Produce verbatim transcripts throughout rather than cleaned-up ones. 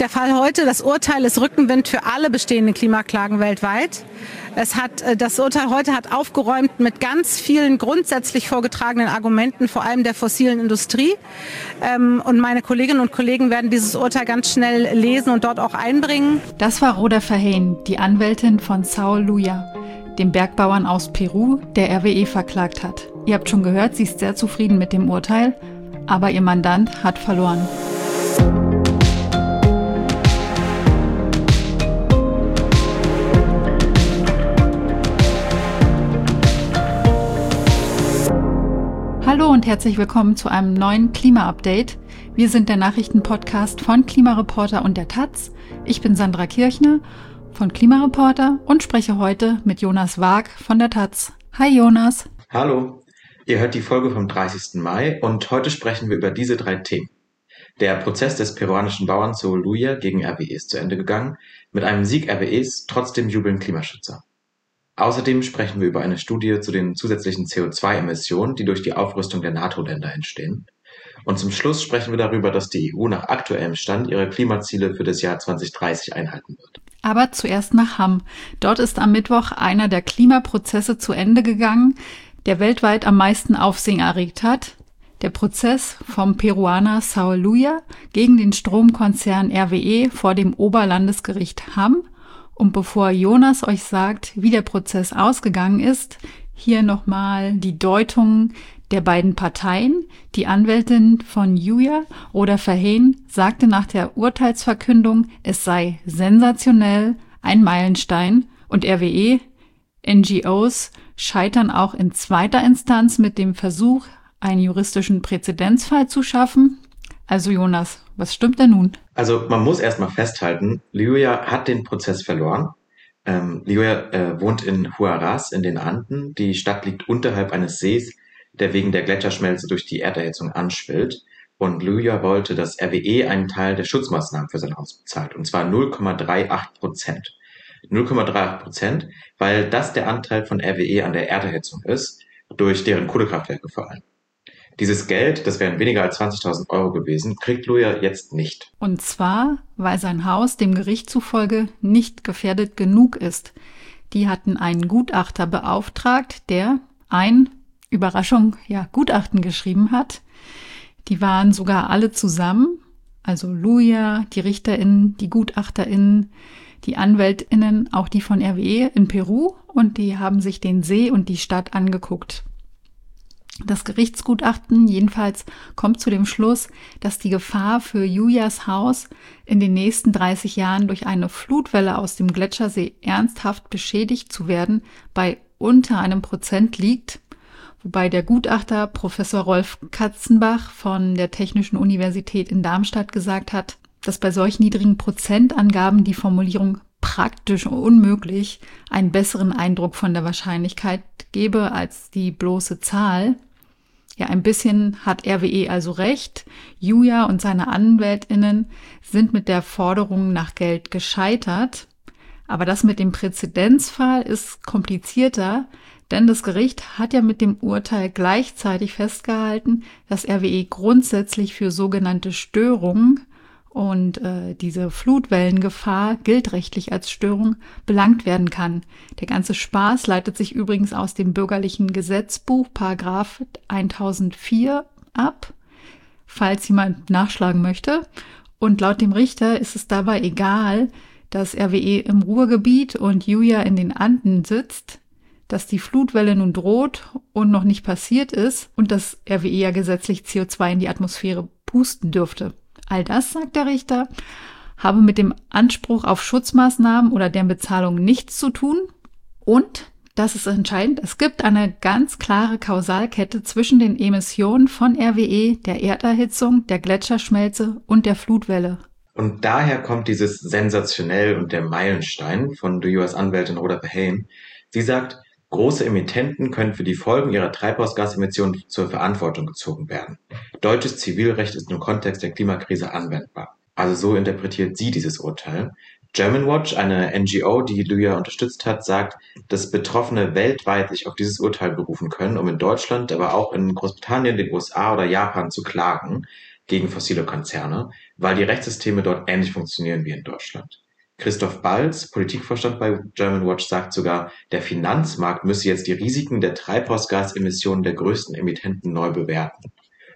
Der Fall heute, das Urteil ist Rückenwind für alle bestehenden Klimaklagen weltweit. Es hat, das Urteil heute hat aufgeräumt mit ganz vielen grundsätzlich vorgetragenen Argumenten, vor allem der fossilen Industrie. Und meine Kolleginnen und Kollegen werden dieses Urteil ganz schnell lesen und dort auch einbringen. Das war Rhoda Verheyen, die Anwältin von Saul Luya, dem Bergbauern aus Peru, der R W E verklagt hat. Ihr habt schon gehört, sie ist sehr zufrieden mit dem Urteil, aber ihr Mandant hat verloren. Hallo und herzlich willkommen zu einem neuen Klima-Update. Wir sind der Nachrichtenpodcast von Klimareporter und der Taz. Ich bin Sandra Kirchner von Klimareporter und spreche heute mit Jonas Waag von der Taz. Hi Jonas. Hallo. Ihr hört die Folge vom dreißigsten Mai und heute sprechen wir über diese drei Themen. Der Prozess des peruanischen Bauern Saul Luya gegen R W E ist zu Ende gegangen. Mit einem Sieg R W Es trotzdem jubeln Klimaschützer. Außerdem sprechen wir über eine Studie zu den zusätzlichen C O zwei Emissionen, die durch die Aufrüstung der NATO-Länder entstehen. Und zum Schluss sprechen wir darüber, dass die E U nach aktuellem Stand ihre Klimaziele für das Jahr zwanzig dreißig einhalten wird. Aber zuerst nach Hamm. Dort ist am Mittwoch einer der Klimaprozesse zu Ende gegangen, der weltweit am meisten Aufsehen erregt hat. Der Prozess vom Peruaner Saul Luya gegen den Stromkonzern R W E vor dem Oberlandesgericht Hamm. Und bevor Jonas euch sagt, wie der Prozess ausgegangen ist, hier nochmal die Deutung der beiden Parteien. Die Anwältin von Luya, Rhoda Verheyen, sagte nach der Urteilsverkündung, es sei sensationell, ein Meilenstein, und R W E, N G Os scheitern auch in zweiter Instanz mit dem Versuch, einen juristischen Präzedenzfall zu schaffen. Also Jonas, was stimmt denn nun? Also man muss erstmal festhalten, Luya hat den Prozess verloren. Ähm, Luya äh, wohnt in Huaraz in den Anden. Die Stadt liegt unterhalb eines Sees, der wegen der Gletscherschmelze durch die Erderhitzung anschwillt. Und Luya wollte, dass R W E einen Teil der Schutzmaßnahmen für sein Haus bezahlt, und zwar null Komma achtunddreißig Prozent. null Komma achtunddreißig Prozent, weil das der Anteil von R W E an der Erderhitzung ist, durch deren Kohlekraftwerke vor allem. Dieses Geld, das wären weniger als zwanzigtausend Euro gewesen, kriegt Luya jetzt nicht. Und zwar, weil sein Haus dem Gericht zufolge nicht gefährdet genug ist. Die hatten einen Gutachter beauftragt, der ein, Überraschung, ja, Gutachten geschrieben hat. Die waren sogar alle zusammen, also Luya, die RichterInnen, die GutachterInnen, die AnwältInnen, auch die von R W E in Peru, und die haben sich den See und die Stadt angeguckt. Das Gerichtsgutachten jedenfalls kommt zu dem Schluss, dass die Gefahr für Luyas Haus in den nächsten dreißig Jahren durch eine Flutwelle aus dem Gletschersee ernsthaft beschädigt zu werden bei unter einem Prozent liegt, wobei der Gutachter Professor Rolf Katzenbach von der Technischen Universität in Darmstadt gesagt hat, dass bei solch niedrigen Prozentangaben die Formulierung praktisch unmöglich einen besseren Eindruck von der Wahrscheinlichkeit gebe als die bloße Zahl. Ja, ein bisschen hat R W E also recht. Luya und seine AnwältInnen sind mit der Forderung nach Geld gescheitert. Aber das mit dem Präzedenzfall ist komplizierter, denn das Gericht hat ja mit dem Urteil gleichzeitig festgehalten, dass R W E grundsätzlich für sogenannte Störungen, und äh, diese Flutwellengefahr gilt rechtlich als Störung, belangt werden kann. Der ganze Spaß leitet sich übrigens aus dem bürgerlichen Gesetzbuch, Paragraph tausendvier ab, falls jemand nachschlagen möchte. Und laut dem Richter ist es dabei egal, dass R W E im Ruhrgebiet und Luya in den Anden sitzt, dass die Flutwelle nun droht und noch nicht passiert ist und dass R W E ja gesetzlich C O zwei in die Atmosphäre pusten dürfte. All das, sagt der Richter, habe mit dem Anspruch auf Schutzmaßnahmen oder deren Bezahlung nichts zu tun. Und, das ist entscheidend, es gibt eine ganz klare Kausalkette zwischen den Emissionen von R W E, der Erderhitzung, der Gletscherschmelze und der Flutwelle. Und daher kommt dieses sensationell und der Meilenstein von Luyas Anwältin Rhoda Verheyen. Sie sagt, große Emittenten können für die Folgen ihrer Treibhausgasemissionen zur Verantwortung gezogen werden. Deutsches Zivilrecht ist im Kontext der Klimakrise anwendbar. Also so interpretiert sie dieses Urteil. Germanwatch, eine N G O, die Luya unterstützt hat, sagt, dass Betroffene weltweit sich auf dieses Urteil berufen können, um in Deutschland, aber auch in Großbritannien, den U S A oder Japan zu klagen. gegen fossile Konzerne, weil die Rechtssysteme dort ähnlich funktionieren wie in Deutschland. Christoph Balz, Politikvorstand bei Germanwatch, sagt sogar, der Finanzmarkt müsse jetzt die Risiken der Treibhausgasemissionen der größten Emittenten neu bewerten.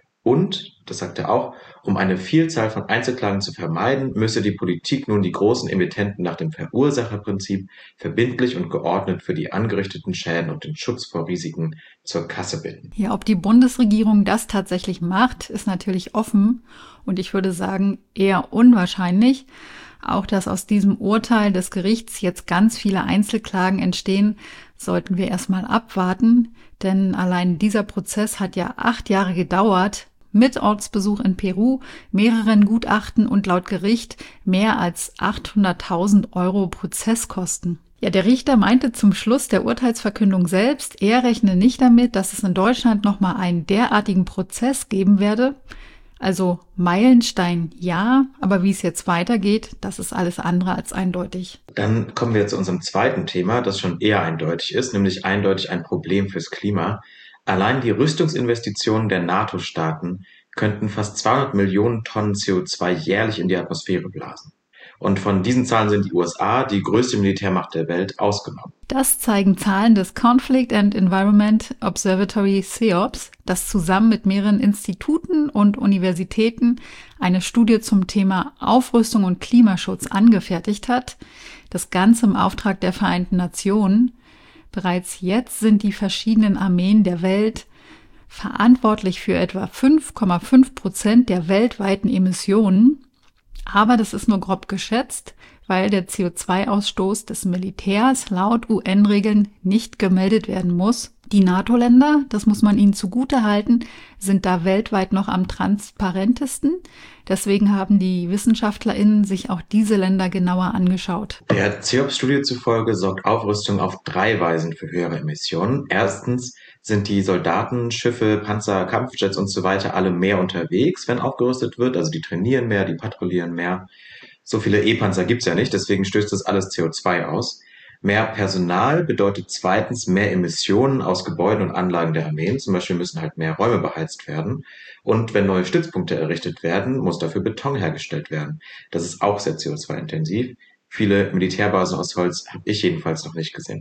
Und, das sagt er auch, um eine Vielzahl von Einzelklagen zu vermeiden, müsse die Politik nun die großen Emittenten nach dem Verursacherprinzip verbindlich und geordnet für die angerichteten Schäden und den Schutz vor Risiken zur Kasse binden. Ja, ob die Bundesregierung das tatsächlich macht, ist natürlich offen und ich würde sagen eher unwahrscheinlich. Auch dass aus diesem Urteil des Gerichts jetzt ganz viele Einzelklagen entstehen, sollten wir erstmal abwarten, denn allein dieser Prozess hat ja acht Jahre gedauert, mit Ortsbesuch in Peru, mehreren Gutachten und laut Gericht mehr als achthunderttausend Euro Prozesskosten. Ja, der Richter meinte zum Schluss der Urteilsverkündung selbst, er rechne nicht damit, dass es in Deutschland nochmal einen derartigen Prozess geben werde. Also Meilenstein ja, aber wie es jetzt weitergeht, das ist alles andere als eindeutig. Dann kommen wir zu unserem zweiten Thema, das schon eher eindeutig ist, nämlich eindeutig ein Problem fürs Klima. Allein die Rüstungsinvestitionen der NATO-Staaten könnten fast zweihundert Millionen Tonnen C O zwei jährlich in die Atmosphäre blasen. Und von diesen Zahlen sind die U S A, die größte Militärmacht der Welt, ausgenommen. Das zeigen Zahlen des Conflict and Environment Observatory C E O P S, das zusammen mit mehreren Instituten und Universitäten eine Studie zum Thema Aufrüstung und Klimaschutz angefertigt hat. Das Ganze im Auftrag der Vereinten Nationen. Bereits jetzt sind die verschiedenen Armeen der Welt verantwortlich für etwa fünf Komma fünf Prozent der weltweiten Emissionen. Aber das ist nur grob geschätzt, weil der C O zwei Ausstoß des Militärs laut U N-Regeln nicht gemeldet werden muss. Die NATO-Länder, das muss man ihnen zugutehalten, sind da weltweit noch am transparentesten. Deswegen haben die WissenschaftlerInnen sich auch diese Länder genauer angeschaut. Der C E O P S-Studie zufolge sorgt Aufrüstung auf drei Weisen für höhere Emissionen. Erstens sind die Soldaten, Schiffe, Panzer, Kampfjets und so weiter alle mehr unterwegs, wenn aufgerüstet wird. Also die trainieren mehr, die patrouillieren mehr. So viele E-Panzer gibt's ja nicht, deswegen stößt das alles C O zwei aus. Mehr Personal bedeutet zweitens mehr Emissionen aus Gebäuden und Anlagen der Armeen. Zum Beispiel müssen halt mehr Räume beheizt werden. Und wenn neue Stützpunkte errichtet werden, muss dafür Beton hergestellt werden. Das ist auch sehr C O zwei intensiv. Viele Militärbasen aus Holz habe ich jedenfalls noch nicht gesehen.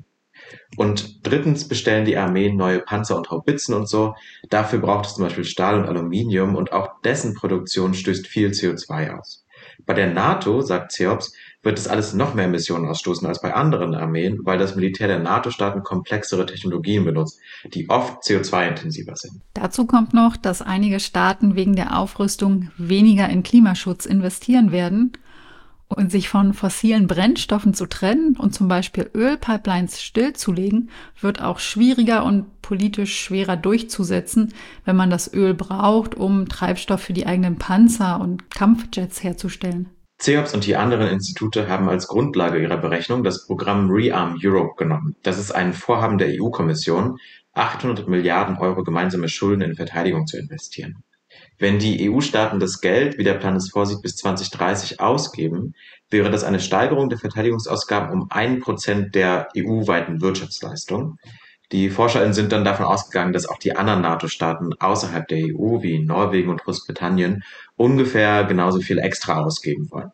Und drittens bestellen die Armeen neue Panzer und Haubitzen und so. Dafür braucht es zum Beispiel Stahl und Aluminium und auch dessen Produktion stößt viel C O zwei aus. Bei der NATO, sagt C E O P S, wird es alles noch mehr Emissionen ausstoßen als bei anderen Armeen, weil das Militär der NATO-Staaten komplexere Technologien benutzt, die oft C O zwei intensiver sind. Dazu kommt noch, dass einige Staaten wegen der Aufrüstung weniger in Klimaschutz investieren werden und sich von fossilen Brennstoffen zu trennen und zum Beispiel Ölpipelines stillzulegen, wird auch schwieriger und politisch schwerer durchzusetzen, wenn man das Öl braucht, um Treibstoff für die eigenen Panzer und Kampfjets herzustellen. C E O P S und die anderen Institute haben als Grundlage ihrer Berechnung das Programm ReArm Europe genommen. Das ist ein Vorhaben der E U-Kommission, achthundert Milliarden Euro gemeinsame Schulden in Verteidigung zu investieren. Wenn die E U-Staaten das Geld, wie der Plan es vorsieht, bis zwanzig dreißig ausgeben, wäre das eine Steigerung der Verteidigungsausgaben um ein Prozent der E U-weiten Wirtschaftsleistung. Die ForscherInnen sind dann davon ausgegangen, dass auch die anderen NATO-Staaten außerhalb der E U, wie Norwegen und Großbritannien, ungefähr genauso viel extra ausgeben wollen.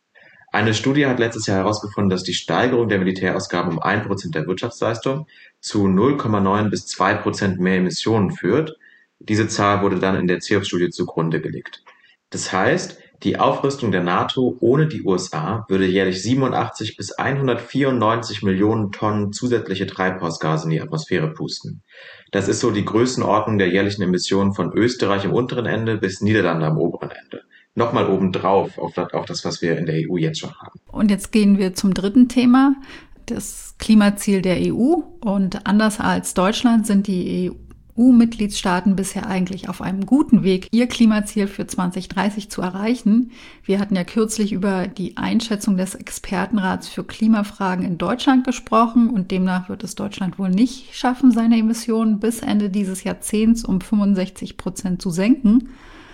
Eine Studie hat letztes Jahr herausgefunden, dass die Steigerung der Militärausgaben um ein Prozent der Wirtschaftsleistung zu null Komma neun bis zwei Prozent mehr Emissionen führt. Diese Zahl wurde dann in der C E O P S-Studie zugrunde gelegt. Das heißt, die Aufrüstung der NATO ohne die U S A würde jährlich siebenundachtzig bis hundertvierundneunzig Millionen Tonnen zusätzliche Treibhausgase in die Atmosphäre pusten. Das ist so die Größenordnung der jährlichen Emissionen von Österreich am unteren Ende bis Niederlande am oberen Ende. Nochmal obendrauf auf das, auf das, was wir in der E U jetzt schon haben. Und jetzt gehen wir zum dritten Thema, das Klimaziel der E U. Und anders als Deutschland sind die E U-Mitgliedstaaten bisher eigentlich auf einem guten Weg, ihr Klimaziel für zwanzig dreißig zu erreichen. Wir hatten ja kürzlich über die Einschätzung des Expertenrats für Klimafragen in Deutschland gesprochen und demnach wird es Deutschland wohl nicht schaffen, seine Emissionen bis Ende dieses Jahrzehnts um fünfundsechzig Prozent zu senken.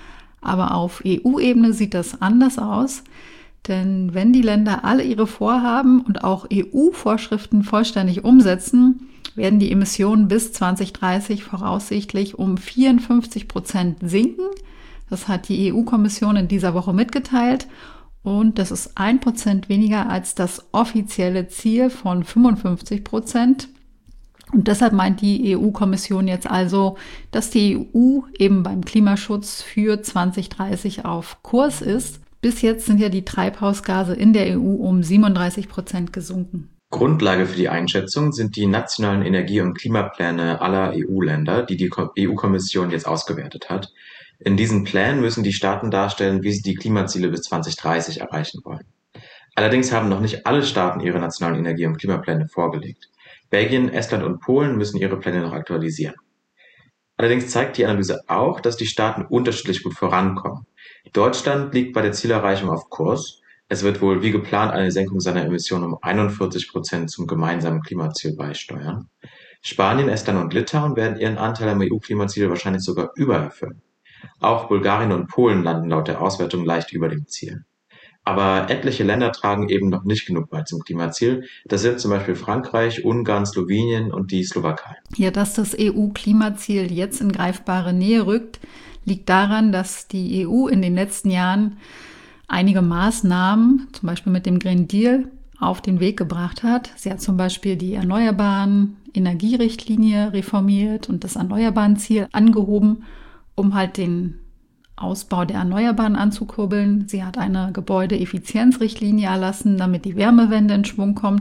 Aber auf E U-Ebene sieht das anders aus, denn wenn die Länder alle ihre Vorhaben und auch E U-Vorschriften vollständig umsetzen, werden die Emissionen bis zwanzig dreißig voraussichtlich um vierundfünfzig Prozent sinken. Das hat die E U-Kommission in dieser Woche mitgeteilt. Und das ist ein Prozent weniger als das offizielle Ziel von fünfundfünfzig Prozent. Und deshalb meint die E U-Kommission jetzt also, dass die E U eben beim Klimaschutz für zwanzig dreißig auf Kurs ist. Bis jetzt sind ja die Treibhausgase in der E U um siebenunddreißig Prozent gesunken. Grundlage für die Einschätzung sind die nationalen Energie- und Klimapläne aller E U-Länder, die die E U-Kommission jetzt ausgewertet hat. In diesen Plänen müssen die Staaten darstellen, wie sie die Klimaziele bis zwanzig dreißig erreichen wollen. Allerdings haben noch nicht alle Staaten ihre nationalen Energie- und Klimapläne vorgelegt. Belgien, Estland und Polen müssen ihre Pläne noch aktualisieren. Allerdings zeigt die Analyse auch, dass die Staaten unterschiedlich gut vorankommen. Deutschland liegt bei der Zielerreichung auf Kurs. Es wird wohl wie geplant eine Senkung seiner Emissionen um einundvierzig Prozent zum gemeinsamen Klimaziel beisteuern. Spanien, Estland und Litauen werden ihren Anteil am E U-Klimaziel wahrscheinlich sogar übererfüllen. Auch Bulgarien und Polen landen laut der Auswertung leicht über dem Ziel. Aber etliche Länder tragen eben noch nicht genug bei zum Klimaziel. Das sind zum Beispiel Frankreich, Ungarn, Slowenien und die Slowakei. Ja, dass das E U-Klimaziel jetzt in greifbare Nähe rückt, liegt daran, dass die E U in den letzten Jahren einige Maßnahmen, zum Beispiel mit dem Green Deal, auf den Weg gebracht hat. Sie hat zum Beispiel die Erneuerbaren Energierichtlinie reformiert und das Erneuerbaren-Ziel angehoben, um halt den Ausbau der Erneuerbaren anzukurbeln. Sie hat eine Gebäudeeffizienzrichtlinie erlassen, damit die Wärmewende in Schwung kommt.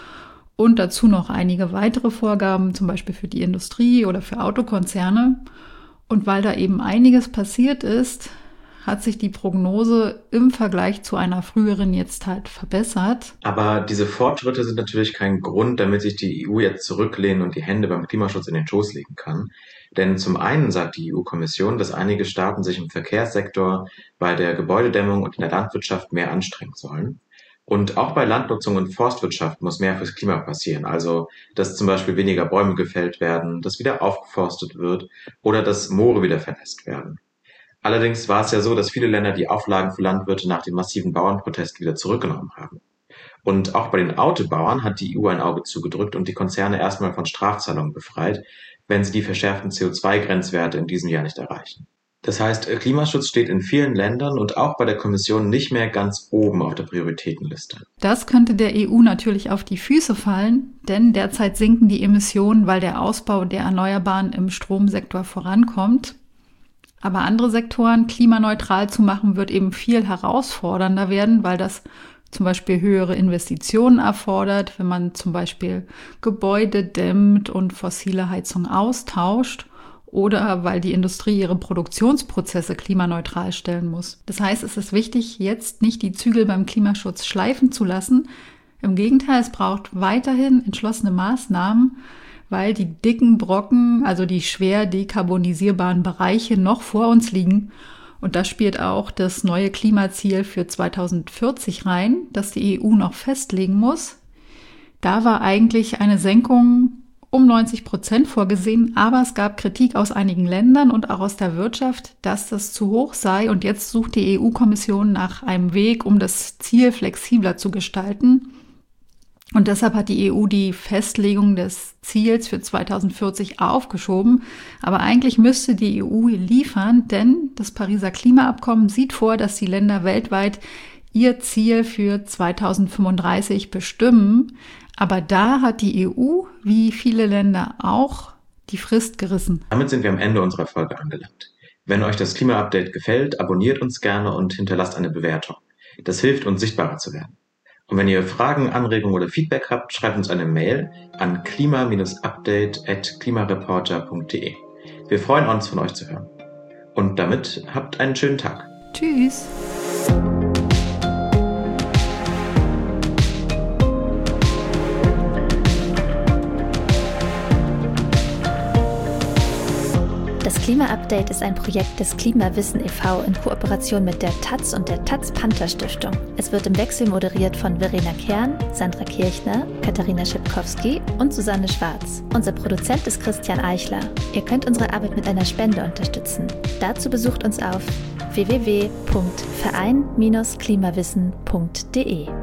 Und dazu noch einige weitere Vorgaben, zum Beispiel für die Industrie oder für Autokonzerne. Und weil da eben einiges passiert ist, hat sich die Prognose im Vergleich zu einer früheren jetzt halt verbessert. Aber diese Fortschritte sind natürlich kein Grund, damit sich die E U jetzt zurücklehnen und die Hände beim Klimaschutz in den Schoß legen kann. Denn zum einen sagt die E U-Kommission, dass einige Staaten sich im Verkehrssektor, bei der Gebäudedämmung und in der Landwirtschaft mehr anstrengen sollen. Und auch bei Landnutzung und Forstwirtschaft muss mehr fürs Klima passieren. Also, dass zum Beispiel weniger Bäume gefällt werden, dass wieder aufgeforstet wird oder dass Moore wieder vernässt werden. Allerdings war es ja so, dass viele Länder die Auflagen für Landwirte nach den massiven Bauernprotesten wieder zurückgenommen haben. Und auch bei den Autobauern hat die E U ein Auge zugedrückt und die Konzerne erstmal von Strafzahlungen befreit, wenn sie die verschärften C O zwei Grenzwerte in diesem Jahr nicht erreichen. Das heißt, Klimaschutz steht in vielen Ländern und auch bei der Kommission nicht mehr ganz oben auf der Prioritätenliste. Das könnte der E U natürlich auf die Füße fallen, denn derzeit sinken die Emissionen, weil der Ausbau der Erneuerbaren im Stromsektor vorankommt. Aber andere Sektoren klimaneutral zu machen, wird eben viel herausfordernder werden, weil das zum Beispiel höhere Investitionen erfordert, wenn man zum Beispiel Gebäude dämmt und fossile Heizung austauscht oder weil die Industrie ihre Produktionsprozesse klimaneutral stellen muss. Das heißt, es ist wichtig, jetzt nicht die Zügel beim Klimaschutz schleifen zu lassen. Im Gegenteil, es braucht weiterhin entschlossene Maßnahmen, weil die dicken Brocken, also die schwer dekarbonisierbaren Bereiche noch vor uns liegen. Und da spielt auch das neue Klimaziel für zweitausendvierzig rein, das die E U noch festlegen muss. Da war eigentlich eine Senkung um neunzig Prozent vorgesehen, aber es gab Kritik aus einigen Ländern und auch aus der Wirtschaft, dass das zu hoch sei. Und jetzt sucht die E U-Kommission nach einem Weg, um das Ziel flexibler zu gestalten. Und deshalb hat die E U die Festlegung des Ziels für zweitausendvierzig aufgeschoben. Aber eigentlich müsste die E U liefern, denn das Pariser Klimaabkommen sieht vor, dass die Länder weltweit ihr Ziel für zweitausendfünfunddreißig bestimmen. Aber da hat die E U, wie viele Länder auch, die Frist gerissen. Damit sind wir am Ende unserer Folge angelangt. Wenn euch das Klima-Update gefällt, abonniert uns gerne und hinterlasst eine Bewertung. Das hilft uns, sichtbarer zu werden. Und wenn ihr Fragen, Anregungen oder Feedback habt, schreibt uns eine Mail an klima update at klimareporter punkt de. Wir freuen uns, von euch zu hören. Und damit habt einen schönen Tag. Tschüss. Das Klima-Update ist ein Projekt des Klimawissen e V in Kooperation mit der Taz und der Taz-Panther-Stiftung. Es wird im Wechsel moderiert von Verena Kern, Sandra Kirchner, Katharina Schipkowski und Susanne Schwarz. Unser Produzent ist Christian Eichler. Ihr könnt unsere Arbeit mit einer Spende unterstützen. Dazu besucht uns auf w w w punkt verein Bindestrich klimawissen punkt de.